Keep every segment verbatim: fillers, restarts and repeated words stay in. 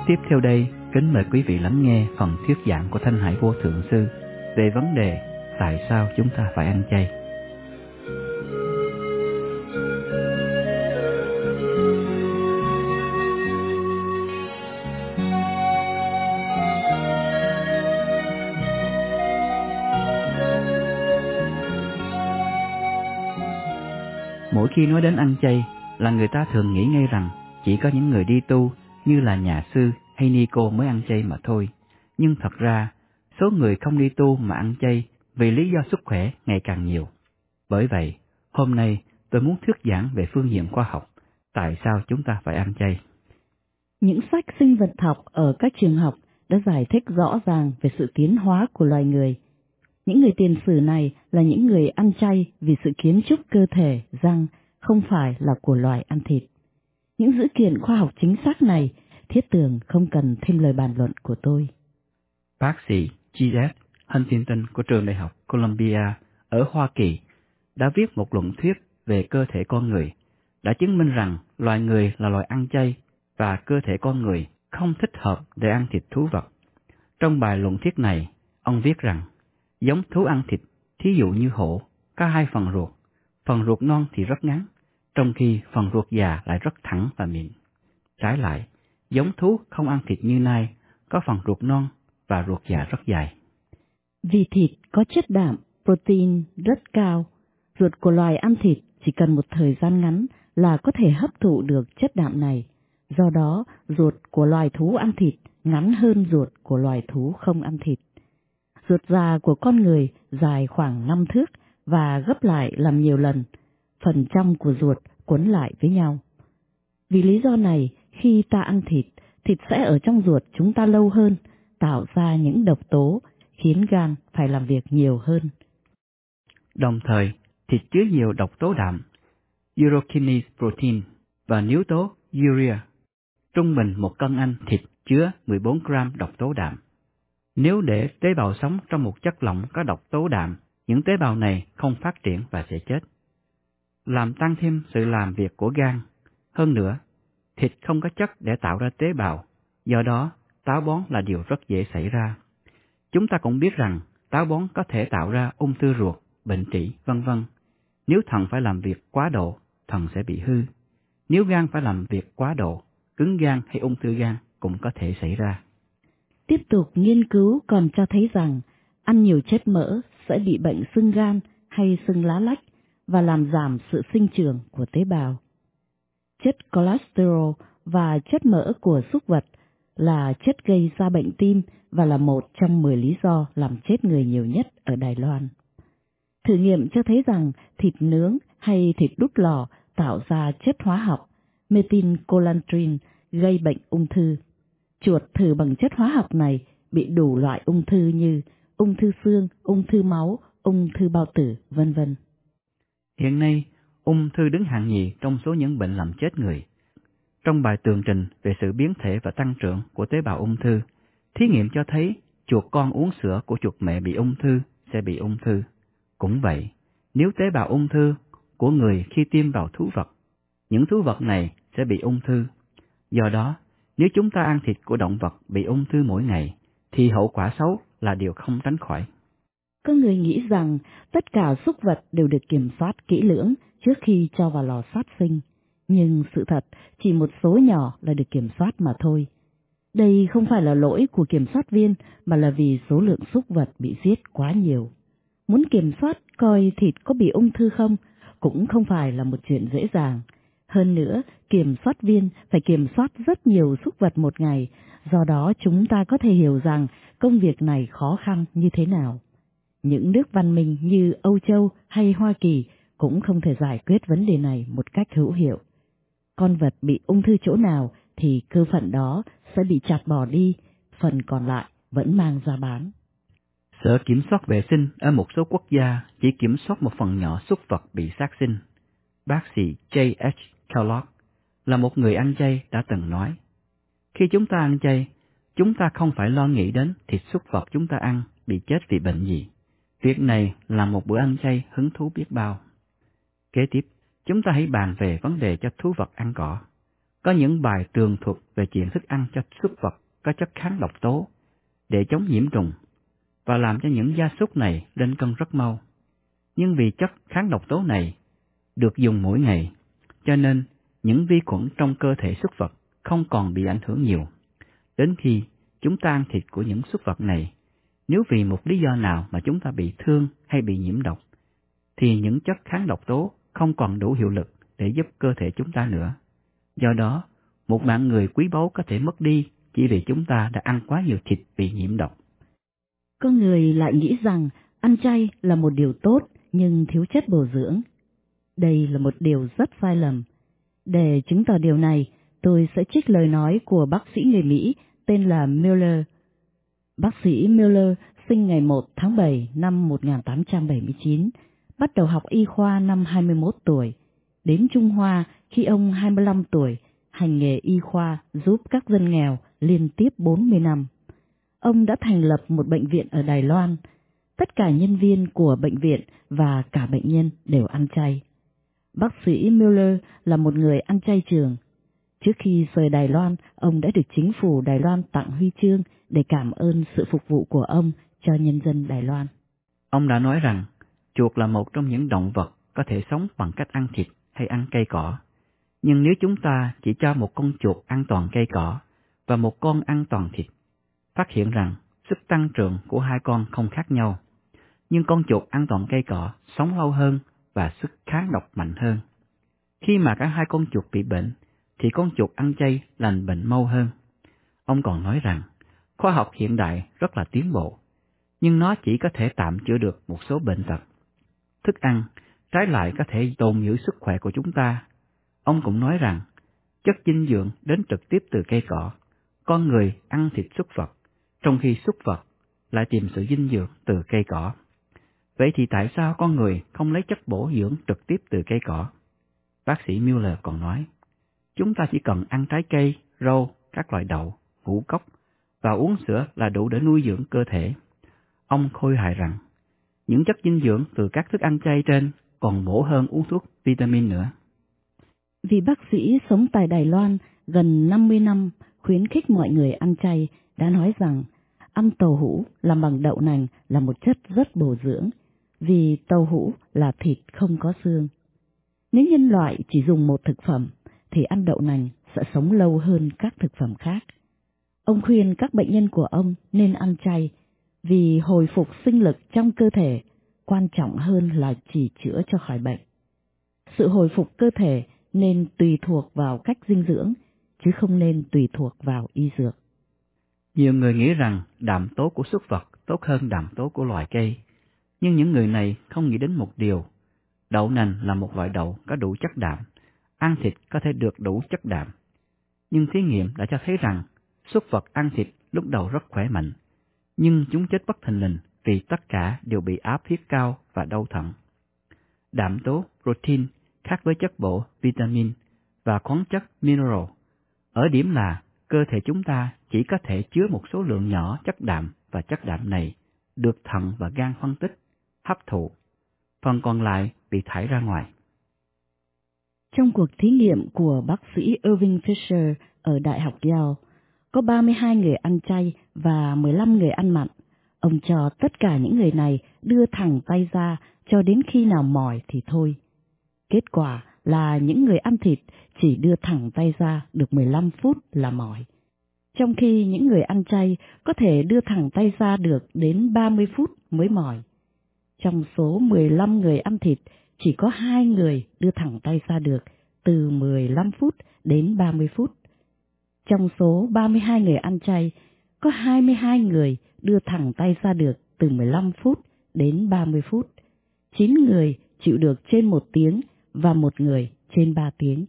Tiếp theo đây, kính mời quý vị lắng nghe phần thuyết giảng của Thanh Hải Vô Thượng Sư về vấn đề tại sao chúng ta phải ăn chay. Mỗi khi nói đến ăn chay là người ta thường nghĩ ngay rằng chỉ có những người đi tu như là nhà sư hay ni cô mới ăn chay mà thôi. Nhưng thật ra, số người không đi tu mà ăn chay vì lý do sức khỏe ngày càng nhiều. Bởi vậy, hôm nay tôi muốn thuyết giảng về phương diện khoa học, tại sao chúng ta phải ăn chay. Những sách sinh vật học ở các trường học đã giải thích rõ ràng về sự tiến hóa của loài người. Những người tiền sử này là những người ăn chay vì sự kiến trúc cơ thể, răng không phải là của loài ăn thịt. Những dữ kiện khoa học chính xác này thiết tưởng không cần thêm lời bàn luận của tôi. Bác sĩ G S Huntington của trường đại học Columbia ở Hoa Kỳ đã viết một luận thuyết về cơ thể con người, đã chứng minh rằng loài người là loài ăn chay và cơ thể con người không thích hợp để ăn thịt thú vật. Trong bài luận thuyết này, ông viết rằng giống thú ăn thịt, thí dụ như hổ, có hai phần ruột, phần ruột non thì rất ngắn, trong khi phần ruột già lại rất thẳng và mịn. Trái lại, giống thú không ăn thịt như nai, có phần ruột non và ruột già rất dài. Vì thịt có chất đạm, protein rất cao, ruột của loài ăn thịt chỉ cần một thời gian ngắn là có thể hấp thụ được chất đạm này. Do đó, ruột của loài thú ăn thịt ngắn hơn ruột của loài thú không ăn thịt. Ruột già của con người dài khoảng năm thước và gấp lại làm nhiều lần, phần trong của ruột cuốn lại với nhau. Vì lý do này, khi ta ăn thịt, thịt sẽ ở trong ruột chúng ta lâu hơn, tạo ra những độc tố, khiến gan phải làm việc nhiều hơn. Đồng thời, thịt chứa nhiều độc tố đạm, urokinase protein và yếu tố urea. Trung bình một cân ăn thịt chứa mười bốn gram độc tố đạm. Nếu để tế bào sống trong một chất lỏng có độc tố đạm, những tế bào này không phát triển và sẽ chết, làm tăng thêm sự làm việc của gan. Hơn nữa, thịt không có chất để tạo ra tế bào, do đó táo bón là điều rất dễ xảy ra. Chúng ta cũng biết rằng táo bón có thể tạo ra ung thư ruột, bệnh trĩ, vân vân. Nếu thận phải làm việc quá độ, thận sẽ bị hư. Nếu gan phải làm việc quá độ, cứng gan hay ung thư gan cũng có thể xảy ra. Tiếp tục nghiên cứu còn cho thấy rằng ăn nhiều chất mỡ sẽ bị bệnh sưng gan hay sưng lá lách và làm giảm sự sinh trưởng của tế bào. Chất cholesterol và chất mỡ của súc vật là chất gây ra bệnh tim và là một trong mười lý do làm chết người nhiều nhất ở Đài Loan. Thử nghiệm cho thấy rằng thịt nướng hay thịt đút lò tạo ra chất hóa học methylcolatrin gây bệnh ung thư. Chuột thử bằng chất hóa học này bị đủ loại ung thư như ung thư xương, ung thư máu, ung thư bao tử, vân vân. Hiện nay, ung thư đứng hạng nhì trong số những bệnh làm chết người. Trong bài tường trình về sự biến thể và tăng trưởng của tế bào ung thư, thí nghiệm cho thấy chuột con uống sữa của chuột mẹ bị ung thư sẽ bị ung thư. Cũng vậy, nếu tế bào ung thư của người khi tiêm vào thú vật, những thú vật này sẽ bị ung thư. Do đó, nếu chúng ta ăn thịt của động vật bị ung thư mỗi ngày, thì hậu quả xấu là điều không tránh khỏi. Có người nghĩ rằng tất cả súc vật đều được kiểm soát kỹ lưỡng trước khi cho vào lò sát sinh, nhưng sự thật chỉ một số nhỏ là được kiểm soát mà thôi. Đây không phải là lỗi của kiểm soát viên mà là vì số lượng súc vật bị giết quá nhiều. Muốn kiểm soát coi thịt có bị ung thư không cũng không phải là một chuyện dễ dàng. Hơn nữa, kiểm soát viên phải kiểm soát rất nhiều súc vật một ngày, do đó chúng ta có thể hiểu rằng công việc này khó khăn như thế nào. Những nước văn minh như Âu Châu hay Hoa Kỳ cũng không thể giải quyết vấn đề này một cách hữu hiệu. Con vật bị ung thư chỗ nào thì cơ phận đó sẽ bị chặt bỏ đi, phần còn lại vẫn mang ra bán. Sở Kiểm soát Vệ sinh ở một số quốc gia chỉ kiểm soát một phần nhỏ súc vật bị sát sinh. Bác sĩ J H Kellogg là một người ăn chay đã từng nói, khi chúng ta ăn chay, chúng ta không phải lo nghĩ đến thịt súc vật chúng ta ăn bị chết vì bệnh gì. Việc này là một bữa ăn chay hứng thú biết bao. Kế tiếp, chúng ta hãy bàn về vấn đề cho thú vật ăn cỏ. Có những bài tường thuật về chuyện thức ăn cho súc vật có chất kháng độc tố để chống nhiễm trùng và làm cho những gia súc này lên cân rất mau. Nhưng vì chất kháng độc tố này được dùng mỗi ngày, cho nên những vi khuẩn trong cơ thể súc vật không còn bị ảnh hưởng nhiều. Đến khi chúng ta ăn thịt của những súc vật này, nếu vì một lý do nào mà chúng ta bị thương hay bị nhiễm độc, thì những chất kháng độc tố không còn đủ hiệu lực để giúp cơ thể chúng ta nữa. Do đó, một mạng người quý báu có thể mất đi chỉ vì chúng ta đã ăn quá nhiều thịt bị nhiễm độc. Có người lại nghĩ rằng ăn chay là một điều tốt nhưng thiếu chất bổ dưỡng. Đây là một điều rất sai lầm. Để chứng tỏ điều này, tôi sẽ trích lời nói của bác sĩ người Mỹ tên là Miller. Bác sĩ Miller sinh ngày một tháng bảy năm một nghìn tám trăm bảy mươi chín, bắt đầu học y khoa năm hai mươi mốt tuổi, đến Trung Hoa khi ông hai mươi lăm tuổi, hành nghề y khoa giúp các dân nghèo liên tiếp bốn mươi năm. Ông đã thành lập một bệnh viện ở Đài Loan. Tất cả nhân viên của bệnh viện và cả bệnh nhân đều ăn chay. Bác sĩ Miller là một người ăn chay trường. Trước khi rời Đài Loan, ông đã được chính phủ Đài Loan tặng huy chương để cảm ơn sự phục vụ của ông cho nhân dân Đài Loan. Ông đã nói rằng chuột là một trong những động vật có thể sống bằng cách ăn thịt hay ăn cây cỏ. Nhưng nếu chúng ta chỉ cho một con chuột ăn toàn cây cỏ và một con ăn toàn thịt, phát hiện rằng sức tăng trưởng của hai con không khác nhau. Nhưng con chuột ăn toàn cây cỏ sống lâu hơn và sức kháng độc mạnh hơn. Khi mà cả hai con chuột bị bệnh, thì con chuột ăn chay lành bệnh mau hơn. Ông còn nói rằng khoa học hiện đại rất là tiến bộ, nhưng nó chỉ có thể tạm chữa được một số bệnh tật. Thức ăn, trái lại có thể tồn giữ sức khỏe của chúng ta. Ông cũng nói rằng chất dinh dưỡng đến trực tiếp từ cây cỏ, con người ăn thịt súc vật, trong khi súc vật lại tìm sự dinh dưỡng từ cây cỏ. Vậy thì tại sao con người không lấy chất bổ dưỡng trực tiếp từ cây cỏ? Bác sĩ Miller còn nói, chúng ta chỉ cần ăn trái cây, rau, các loại đậu, ngũ cốc và uống sữa là đủ để nuôi dưỡng cơ thể. Ông khôi hài rằng, những chất dinh dưỡng từ các thức ăn chay trên còn bổ hơn uống thuốc vitamin nữa. Vì bác sĩ sống tại Đài Loan gần năm mươi năm khuyến khích mọi người ăn chay đã nói rằng ăn tàu hũ làm bằng đậu nành là một chất rất bổ dưỡng, vì tàu hũ là thịt không có xương. Nếu nhân loại chỉ dùng một thực phẩm, thì ăn đậu nành sẽ sống lâu hơn các thực phẩm khác. Ông khuyên các bệnh nhân của ông nên ăn chay, vì hồi phục sinh lực trong cơ thể quan trọng hơn là chỉ chữa cho khỏi bệnh. Sự hồi phục cơ thể nên tùy thuộc vào cách dinh dưỡng, chứ không nên tùy thuộc vào y dược. Nhiều người nghĩ rằng đạm tố của súc vật tốt hơn đạm tố của loài cây, nhưng những người này không nghĩ đến một điều. Đậu nành là một loại đậu có đủ chất đạm, ăn thịt có thể được đủ chất đạm. Nhưng thí nghiệm đã cho thấy rằng súc vật ăn thịt lúc đầu rất khỏe mạnh, nhưng chúng chết bất thình lình vì tất cả đều bị áp huyết cao và đau thận. Đạm tố protein khác với chất bổ vitamin và khoáng chất mineral ở điểm là cơ thể chúng ta chỉ có thể chứa một số lượng nhỏ chất đạm, và chất đạm này được thận và gan phân tích, hấp thụ. Phần còn lại bị thải ra ngoài. Trong cuộc thí nghiệm của bác sĩ Irving Fisher ở Đại học Yale, có ba mươi hai người ăn chay và mười lăm người ăn mặn. Ông cho tất cả những người này đưa thẳng tay ra cho đến khi nào mỏi thì thôi. Kết quả là những người ăn thịt chỉ đưa thẳng tay ra được mười lăm phút là mỏi, trong khi những người ăn chay có thể đưa thẳng tay ra được đến ba mươi phút mới mỏi. Trong số mười lăm người ăn thịt, chỉ có hai người đưa thẳng tay ra được từ mười lăm phút đến ba mươi phút. Trong số ba mươi hai người ăn chay, có hai mươi hai người đưa thẳng tay ra được từ mười lăm phút đến ba mươi phút. chín người chịu được trên một tiếng và một người trên ba tiếng.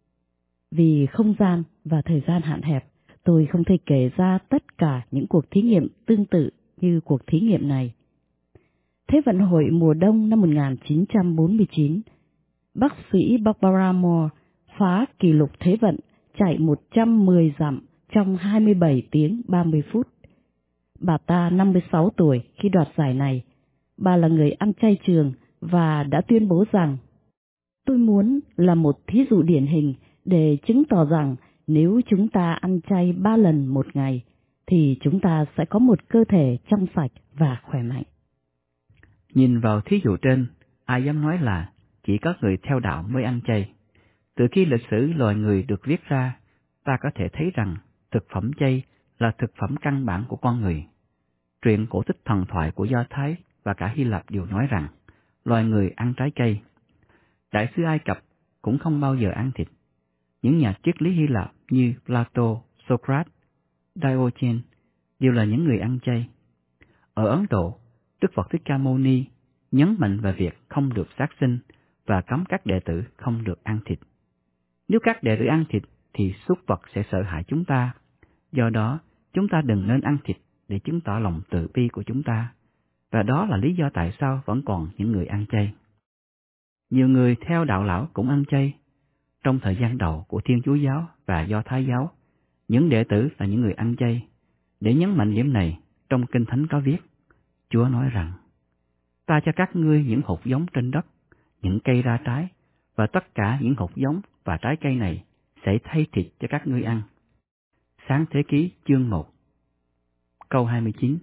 Vì không gian và thời gian hạn hẹp, tôi không thể kể ra tất cả những cuộc thí nghiệm tương tự như cuộc thí nghiệm này. Thế vận hội mùa đông năm một nghìn chín trăm bốn mươi chín, bác sĩ Barbara Moore phá kỷ lục thế vận chạy một trăm mười dặm trong hai mươi bảy tiếng ba mươi phút. Bà ta năm mươi sáu tuổi khi đoạt giải này. Bà là người ăn chay trường và đã tuyên bố rằng: "Tôi muốn là một thí dụ điển hình để chứng tỏ rằng Nếu chúng ta ăn chay ba lần một ngày, thì chúng ta sẽ có một cơ thể trong sạch và khỏe mạnh. Nhìn vào thí dụ trên, ai dám nói là chỉ có người theo đạo mới ăn chay? Từ khi lịch sử loài người được viết ra, ta có thể thấy rằng thực phẩm chay là thực phẩm căn bản của con người. Truyện cổ tích thần thoại của Do Thái và cả Hy Lạp đều nói rằng loài người ăn trái cây. Đại sứ Ai Cập cũng không bao giờ ăn thịt. Những nhà triết lý Hy Lạp như Plato, Socrates, Diogenes đều là những người ăn chay. Ở Ấn Độ, Đức Phật Thích Ca Mâu Ni nhấn mạnh về việc không được sát sinh và cấm các đệ tử không được ăn thịt. Nếu các đệ tử ăn thịt thì súc vật sẽ sợ hãi chúng ta. Do đó, chúng ta đừng nên ăn thịt để chứng tỏ lòng từ bi của chúng ta. Và đó là lý do tại sao vẫn còn những người ăn chay. Nhiều người theo đạo lão cũng ăn chay. Trong thời gian đầu của Thiên Chúa giáo và Do Thái giáo, những đệ tử là những người ăn chay. Để nhấn mạnh điểm này, trong Kinh Thánh có viết, Chúa nói rằng, ta cho các ngươi những hột giống trên đất, những cây ra trái, và tất cả những hột giống và trái cây này sẽ thay thịt cho các ngươi ăn. Sáng Thế Ký chương một, câu hai mươi chín.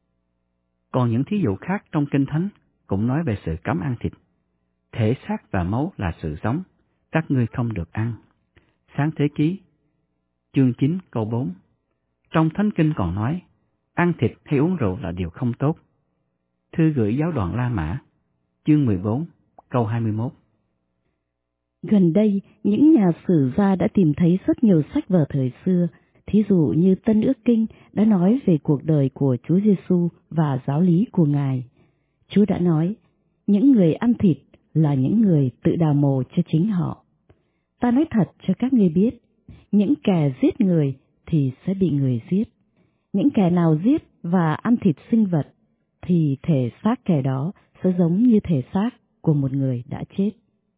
Còn những thí dụ khác trong Kinh Thánh cũng nói về sự cấm ăn thịt. Thể xác và máu là sự sống, các ngươi không được ăn. Sáng Thế Ký chương chín câu bốn. Trong Thánh Kinh còn nói, ăn thịt hay uống rượu là điều không tốt. Thư gửi giáo đoàn La Mã chương mười bốn câu hai mươi mốt. Gần đây, những nhà sử gia đã tìm thấy rất nhiều sách vở thời xưa, thí dụ như Tân Ước Kinh đã nói về cuộc đời của Chúa Giêsu và giáo lý của Ngài. Chúa đã nói, những người ăn thịt là những người tự đào mồ cho chính họ. Ta nói thật cho các ngươi biết, những kẻ giết người thì sẽ bị người giết. Những kẻ nào giết và ăn thịt sinh vật thì thể xác kẻ đó sẽ giống như thể xác của một người đã chết.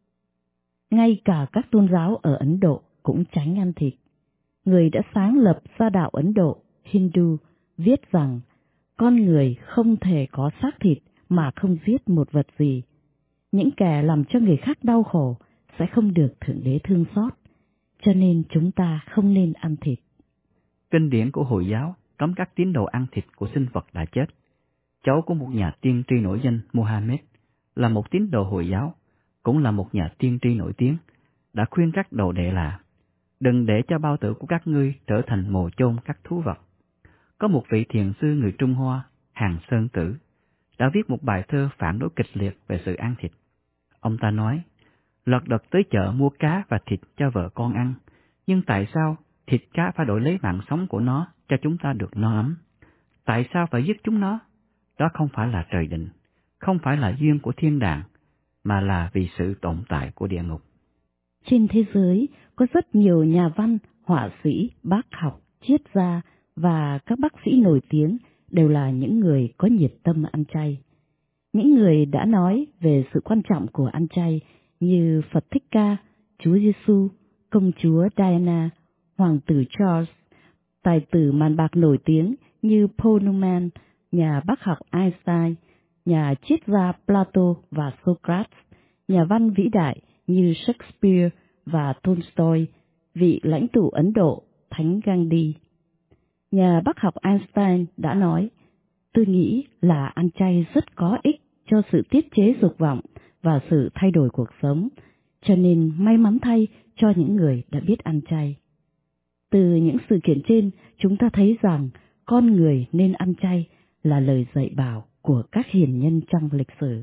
Ngay cả các tôn giáo ở Ấn Độ cũng tránh ăn thịt. Người đã sáng lập ra đạo Ấn Độ, Hindu, viết rằng con người không thể có xác thịt mà không giết một vật gì. Những kẻ làm cho người khác đau khổ sẽ không được Thượng Đế thương xót, cho nên chúng ta không nên ăn thịt. Kinh điển của Hồi giáo cấm các tín đồ ăn thịt của sinh vật đã chết. Cháu của một nhà tiên tri nổi danh Muhammad là một tín đồ Hồi giáo, cũng là một nhà tiên tri nổi tiếng, đã khuyên các đồ đệ là đừng để cho bao tử của các ngươi trở thành mồ chôn các thú vật. Có một vị thiền sư người Trung Hoa, Hàng Sơn Tử, đã viết một bài thơ phản đối kịch liệt về sự ăn thịt. Ông ta nói, lật đật tới chợ mua cá và thịt cho vợ con ăn, nhưng tại sao thịt cá phải đổi lấy mạng sống của nó cho chúng ta được no ấm? Tại sao phải giết chúng nó? Đó không phải là trời định, không phải là duyên của thiên đàng, mà là vì sự tồn tại của địa ngục. Trên thế giới có rất nhiều nhà văn, họa sĩ, bác học, triết gia và các bác sĩ nổi tiếng đều là những người có nhiệt tâm ăn chay. Những người đã nói về sự quan trọng của ăn chay như Phật Thích Ca, Chúa Giêsu, công chúa Diana, hoàng tử Charles, tài tử màn bạc nổi tiếng như Paul Newman, nhà bác học Einstein, nhà triết gia Plato và Socrates, nhà văn vĩ đại như Shakespeare và Tolstoy, vị lãnh tụ Ấn Độ Thánh Gandhi. Nhà bác học Einstein đã nói, tôi nghĩ là ăn chay rất có ích cho sự tiết chế dục vọng và sự thay đổi cuộc sống, cho nên may mắn thay cho những người đã biết ăn chay. Từ những sự kiện trên, chúng ta thấy rằng con người nên ăn chay là lời dạy bảo của các hiền nhân trong lịch sử.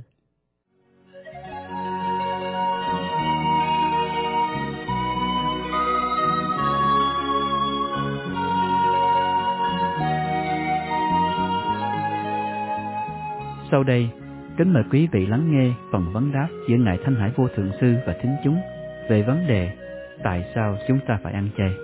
Sau đây, kính mời quý vị lắng nghe phần vấn đáp giữa Ngài Thanh Hải Vô Thượng Sư và thính chúng về vấn đề tại sao chúng ta phải ăn chay.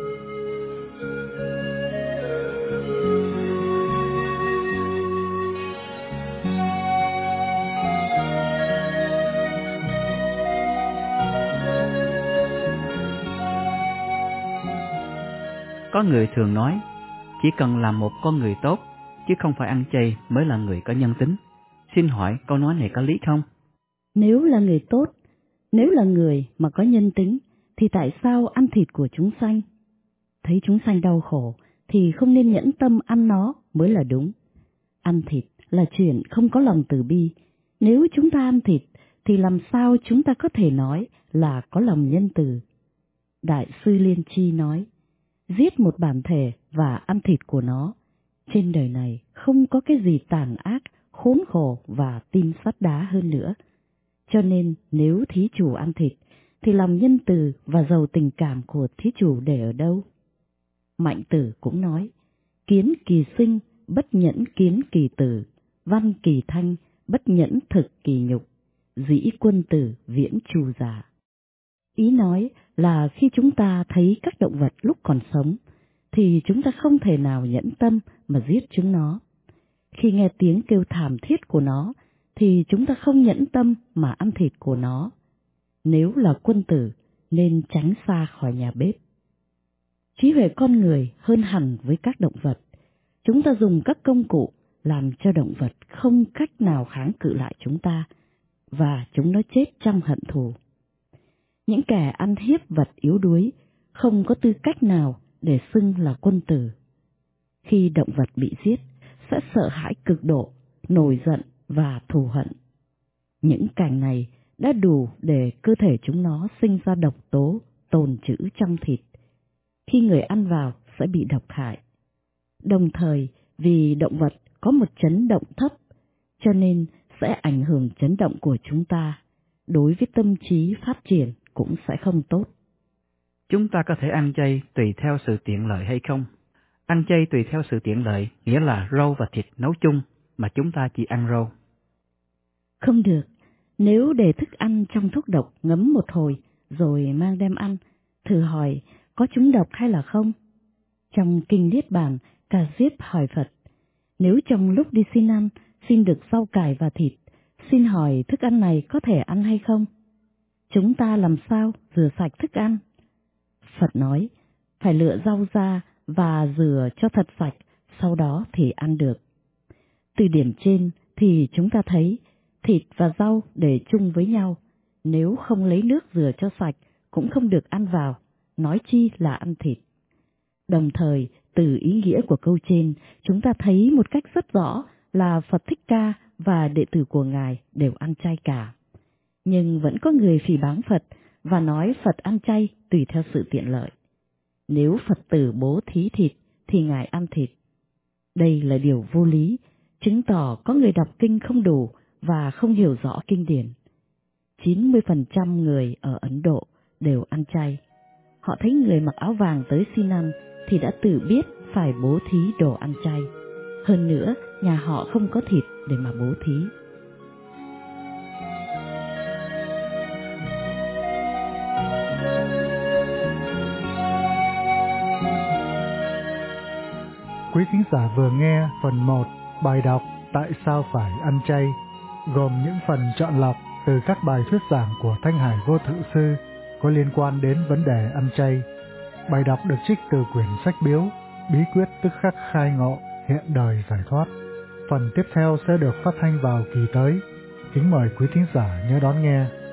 Có người thường nói, chỉ cần làm một con người tốt, chứ không phải ăn chay mới là người có nhân tính. Xin hỏi câu nói này có lý không? Nếu là người tốt, nếu là người mà có nhân tính, thì tại sao ăn thịt của chúng sanh? thấy chúng sanh đau khổ thì không nên nhẫn tâm ăn nó mới là đúng. Ăn thịt là chuyện không có lòng từ bi. Nếu chúng ta ăn thịt thì làm sao chúng ta có thể nói là có lòng nhân từ? Đại sư Liên Chi nói, giết một bản thể và ăn thịt của nó. Trên đời này không có cái gì tàn ác, khốn khổ và tim sắt đá hơn nữa. Cho nên nếu thí chủ ăn thịt, thì lòng nhân từ và giàu tình cảm của thí chủ để ở đâu? Mạnh Tử cũng nói, kiến kỳ sinh, bất nhẫn kiến kỳ tử, văn kỳ thanh, bất nhẫn thực kỳ nhục, dĩ quân tử viễn trù giả. Ý nói là khi chúng ta thấy các động vật lúc còn sống, thì chúng ta không thể nào nhẫn tâm mà giết chúng nó. Khi nghe tiếng kêu thảm thiết của nó, thì chúng ta không nhẫn tâm mà ăn thịt của nó. Nếu là quân tử, nên tránh xa khỏi nhà bếp. Trí huệ con người hơn hẳn với các động vật. Chúng ta dùng các công cụ làm cho động vật không cách nào kháng cự lại chúng ta, và chúng nó chết trong hận thù. Những kẻ ăn hiếp vật yếu đuối không có tư cách nào để xưng là quân tử. Khi động vật bị giết, sẽ sợ hãi cực độ, nổi giận và thù hận. Những cảnh này đã đủ để cơ thể chúng nó sinh ra độc tố tồn trữ trong thịt. Khi người ăn vào sẽ bị độc hại. Đồng thời, vì động vật có một chấn động thấp, cho nên sẽ ảnh hưởng chấn động của chúng ta. Đối với tâm trí phát triển cũng sẽ không tốt. Chúng ta có thể ăn chay tùy theo sự tiện lợi hay không? Ăn chay tùy theo sự tiện lợi nghĩa là rau và thịt nấu chung, mà chúng ta chỉ ăn rau. Không được. Nếu để thức ăn trong thuốc độc ngấm một hồi rồi mang đem ăn, thử hỏi có trúng độc hay là không? Trong Kinh Niết Bàn, Ca Diếp hỏi Phật, nếu trong lúc đi xin ăn, xin được rau cải và thịt, xin hỏi thức ăn này có thể ăn hay không? Chúng ta làm sao rửa sạch thức ăn? Phật nói, phải lựa rau ra và rửa cho thật sạch, sau đó thì ăn được. Từ điểm trên thì chúng ta thấy thịt và rau để chung với nhau, nếu không lấy nước rửa cho sạch cũng không được ăn vào, nói chi là ăn thịt. Đồng thời, từ ý nghĩa của câu trên, chúng ta thấy một cách rất rõ là Phật Thích Ca và đệ tử của Ngài đều ăn chay cả. Nhưng vẫn có người phỉ báng Phật và nói Phật ăn chay tùy theo sự tiện lợi. Nếu Phật tử bố thí thịt thì Ngài ăn thịt. Đây là điều vô lý, chứng tỏ có người đọc kinh không đủ và không hiểu rõ kinh điển. chín mươi phần trăm người ở Ấn Độ đều ăn chay. Họ thấy người mặc áo vàng tới xin ăn thì đã tự biết phải bố thí đồ ăn chay. Hơn nữa, nhà họ không có thịt để mà bố thí. Quý thính giả vừa nghe phần một bài đọc Tại sao phải ăn chay, gồm những phần chọn lọc từ các bài thuyết giảng của Thanh Hải Vô Thự Sư có liên quan đến vấn đề ăn chay. Bài đọc được trích từ quyển sách Biếu, Bí quyết tức khắc khai ngộ, hiện đời giải thoát. Phần tiếp theo sẽ được phát thanh vào kỳ tới. Kính mời quý thính giả nhớ đón nghe.